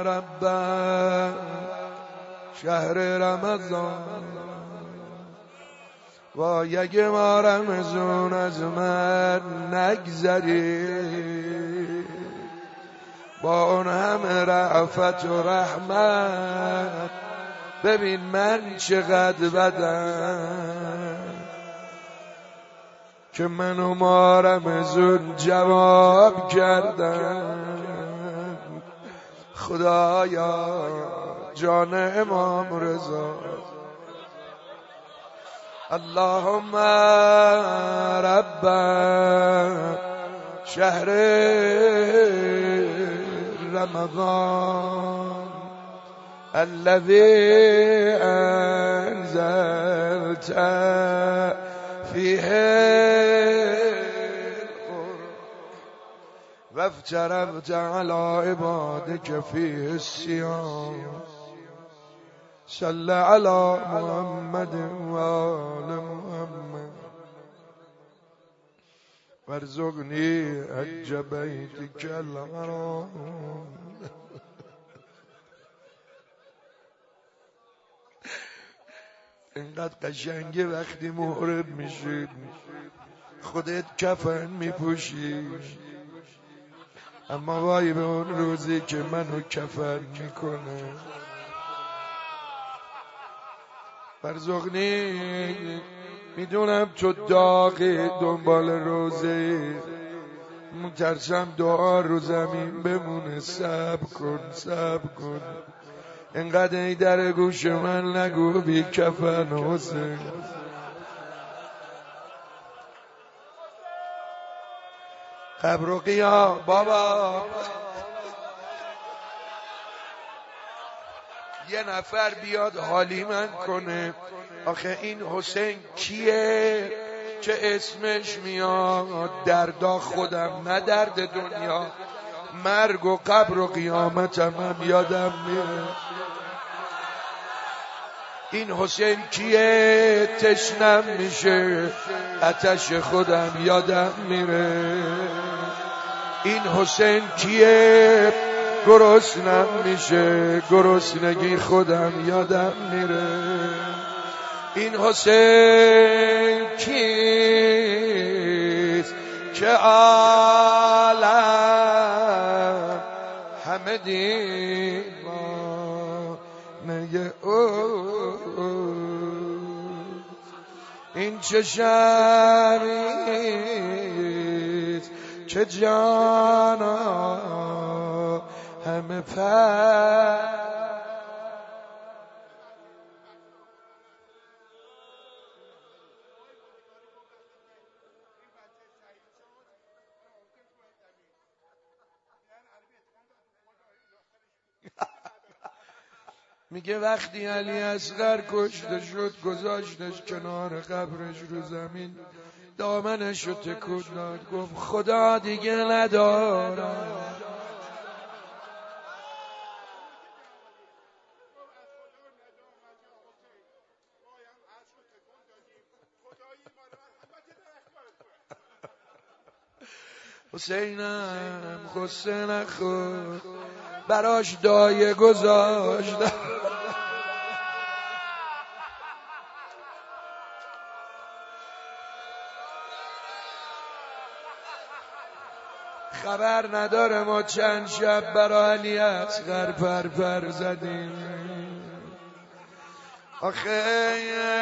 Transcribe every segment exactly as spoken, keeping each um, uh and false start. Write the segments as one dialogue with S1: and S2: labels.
S1: رب شهر رمضان و یک ما رمضان از من نگذری، با اون همه رأفت و رحمت ببین من چقدر بدم که من و ما رمضان جواب کردم. خدایا جان امام رضا، اللهم رب شهر رمضان الذي انزلت فيه وافترضت على عبادك فيه الصيام، صل على محمد وآل محمد وارزقني حج بيتك الحرام. اینقدر قشنگه وقتی محرم میشید خودت کفن میپوشی، اما وای به اون روزی که منو کفن میکنه. فرزغنی میدونم تو داغی دنبال روزه، مترسم دعا رو زمین بمونه. صبر کن صبر کن، اینقدر ای در گوش من نگو بی کفن حسین. قبر و قیام بابا، یه نفر بیاد حالی من کنه آخه این حسین کیه که اسمش میاد دردا خودم نه درد دنیا، مرگ و قبر و قیامتم هم یادم میره. این حسین کیه تشنم میشه آتش خودم یادم میره. این حسین کیه گرسنم میشه گرسنگی خودم یادم میره. این حسین کیست که عالم همه دیوانه او، این چه شریست که جانا همه پر. میگه وقتی علی اصغر کشته شد گذاشتش کنار قبرش رو زمین، دامنش رو تکون داد گفت خدا دیگه ندارم. حسینم غصه نخور براش دایه گذاشتم. خبر نداره ما چند شب برا علی اصغر پر پر زدیم. آخه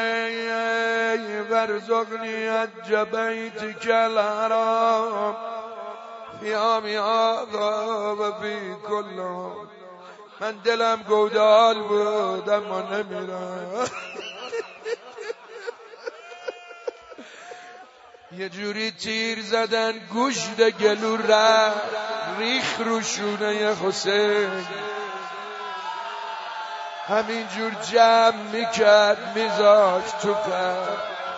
S1: ورزقنی حج بیتک الحرام فی عامی هذا و فی کل عام. من دلم گودال بود اما نمیرم. یه جوری تیر زدن گوشت گلو رفت ریخ رو شونه حسین، همینجور جمع میکرد میذاش تو قبر.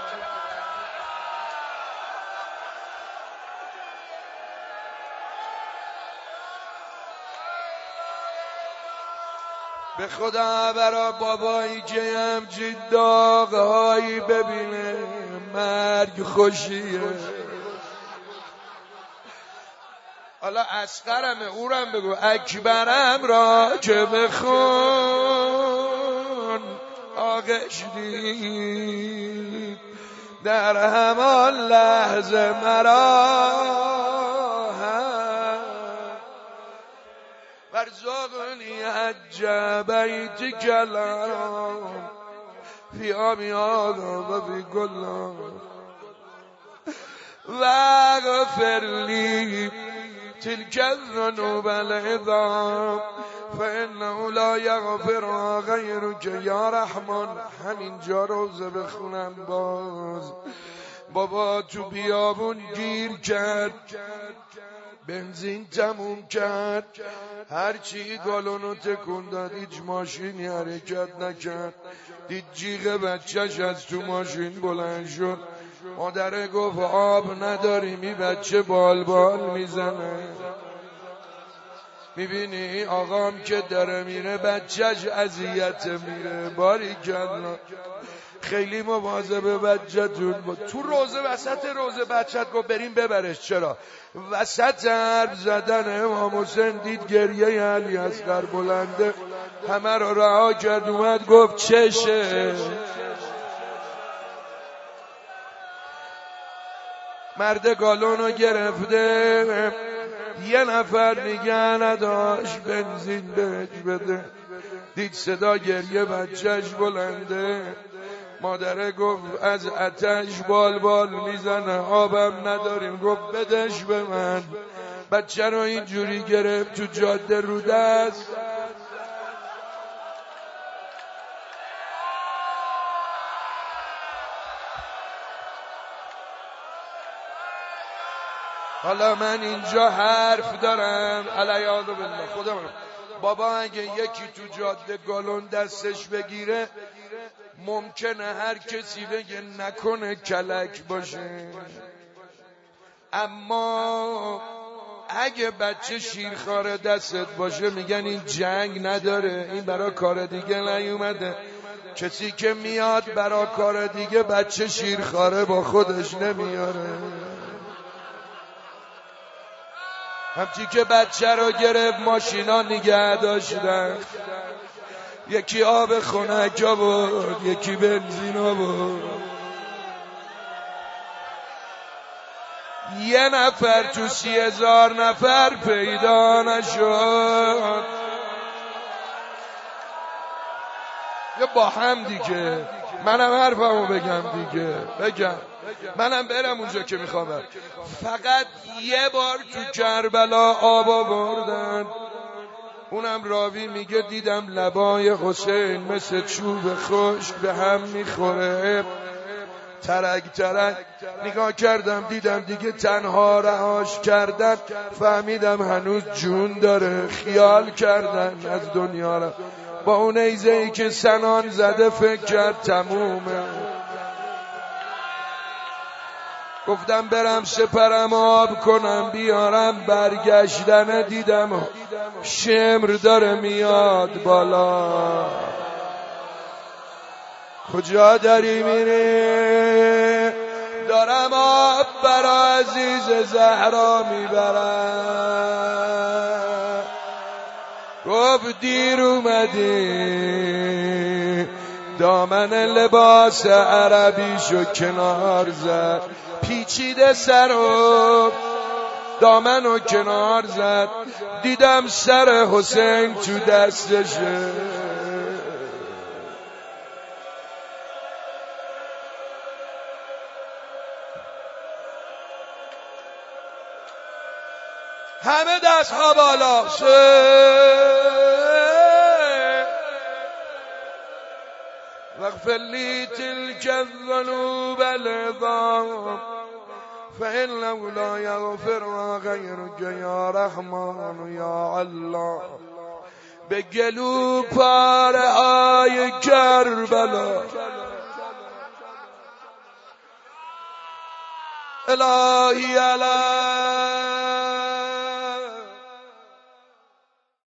S1: به خدا برا بابایی که همچین داغهایی ببینه مرگ خوشیه. حالا اصغرمه اورم بگو اکبرم را که بخون آغش دید در همان لحظه مرا ورزقنی عجبیت کلام فی آمیاد و فی گلام و غفر لی تلک الذنوب العظام فانه لا یغفر غیرک یا رحمان. همینجا روزه بخونم باز. بابا تو بیابون گیر کرد، بنزین تموم کرد، هرچی گالونو تکون داد هیچ ماشینی حرکت نکرد. دید جیغ بچهش از تو ماشین بلند شد. مادره گفت آب نداریم، این بچه بال بال میزنه. میبینی آقام که داره میره بچهش اذیت میره. باریکلا خیلی مواظب بچه‌تون بود. تو روزه وسط روزه بچه‌ت گفت بریم ببرش. چرا؟ وسط حرف زدن امام حسین دید گریه علی اصغر بلنده، همه رو رها کرد اومد گفت چشه. مرد گالونو گرفته، یه نفر نگه نداشت بنزین بهش بده. دید صدا گریه بچهش بلنده، مادره گفت از آتش بال بال میزنه، آبم نداریم. گفت بدش به من. بچه رو اینجوری گرفت تو جاده رو دست، حالا من اینجا حرف دارم علیاذ بالله خدا من. بابا اگه یکی تو جاده گالون دستش بگیره ممکنه هر کسی بگه نکنه کلک باشه، اما اگه بچه شیرخواره دستت باشه میگن این جنگ نداره، این برا کار دیگه نیومده. کسی که میاد برا کار دیگه بچه شیرخواره با خودش نمیاره. همچی که بچه رو گرفت ماشینا نگه داشتن، یکی آب خنک آورد، یکی بنزین آورد. یه نفر تو سی هزار نفر پیدا نشد. یا با هم دیگه منم حرفمو بگم دیگه بگم منم برم اونجا که میخوام. فقط یه بار تو کربلا آب آوردن، اونم راوی میگه دیدم لبای حسین مثل چوب خشک به هم میخوره، ترک ترک. نگاه کردم دیدم دیگه تنها رهاش کردن، فهمیدم هنوز جون داره. خیال کردن از دنیا را، با اون ایزهی که سنان زده فکر کرد تمومه. گفتم برم سپرم آب کنم بیارم، برگشتن دیدم شمر داره میاد بالا. کجا داری میره؟ دارم آب برا عزیز زهرا میبرم. گفت دیر اومدی، دامن لباس عربیشو کنار زد، پیچیده سرو دامنو کنار زد، دیدم سر حسین تو دستشه. همه دست ها بالا. واغفر لی تلک الذنوب العظام فإنه لا یغفر غیرک یا رحمان یا الله. به گلو پاره های کربلا الهی علی